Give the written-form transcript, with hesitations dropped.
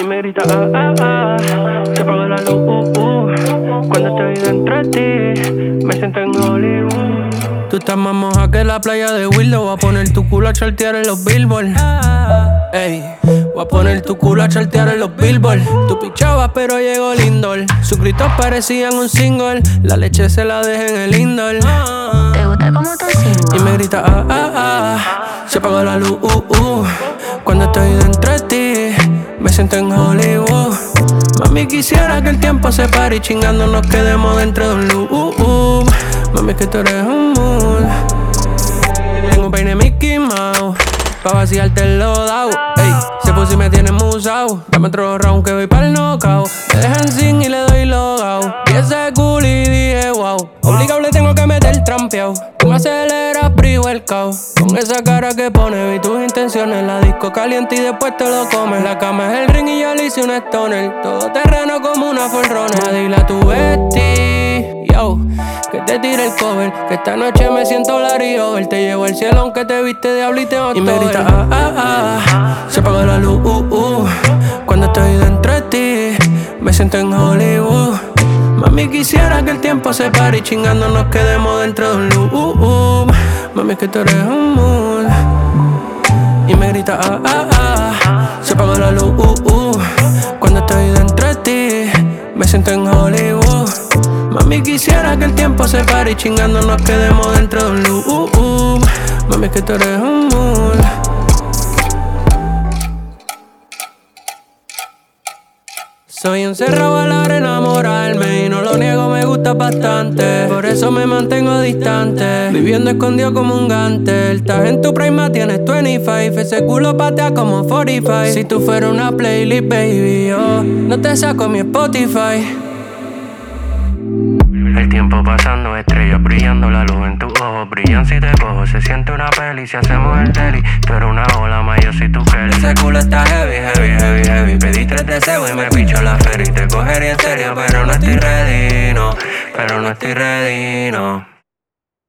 y me grita se apaga la luz cuando estoy dentro de ti, me siento en Hollywood. Tú estás más moja que la playa de Willow. Voy a poner tu culo a chartear en los billboard. Ey, voy a poner tu culo a chartear en los billboard. Tú pichabas pero llegó Lindor. Sus gritos parecían un single. La leche se la dejé en el indoor. ¿Te gusta cómo te sigo? Y me grita se apagó la luz cuando estoy dentro de ti, me siento en Hollywood. Mami, quisiera que el tiempo se pare y chingando nos quedemos dentro de un loop. Mami, que tú eres un mood. Tengo un peine Mickey Mouse pa' vaciarte el loadout. Ey, se puso y me tiene musao. Dame otro round que voy pa'l knockout. Me dejan sin y le doy logout. Y ese cool y dije wow. Obligado le tengo que meter trampeado. Tú me aceleras pre-workout. Con esa cara que pone vi tus intenciones. La disco caliente y después te lo comes. La cama es el ring y yo le hice un stoner. Todo terreno como una Forerunner. Dile a tu bestie, yo, que te tire el cover. Que esta noche me siento Larry Over. Te llevo al cielo aunque te viste diablo y te mato. Y me grita se apagó la luz cuando estoy dentro de ti, me siento en Hollywood. Mami, quisiera que el tiempo se pare y chingando nos quedemos dentro de un loop. Mami, que tú eres un mood. Y me grita se apagó la luz cuando estoy dentro de ti, me siento en Hollywood. Mami, quisiera que el tiempo se pare y chingando nos quedemos dentro de un loop. Mami, que tú eres un mood. Soy un cerrado a la hora de enamorarme y no lo niego, me gusta bastante. Por eso me mantengo distante, viviendo escondido como un gante. Estás en tu prima, tienes 25, ese culo patea como 45. Si tú fueras una playlist, baby, yo no te saco mi Spotify. El tiempo pasando, estrellas brillando, la luz en tus ojos brillan si te cojo. Se siente una peli si hacemos el deli. Tú eres una ola más, yo soy tu Kelly. Ese culo está heavy, heavy, heavy, heavy. Pedí 3 deseos y me picho la ferry. Te cogería en serio, pero no estoy ready, no. Pero no estoy ready, no.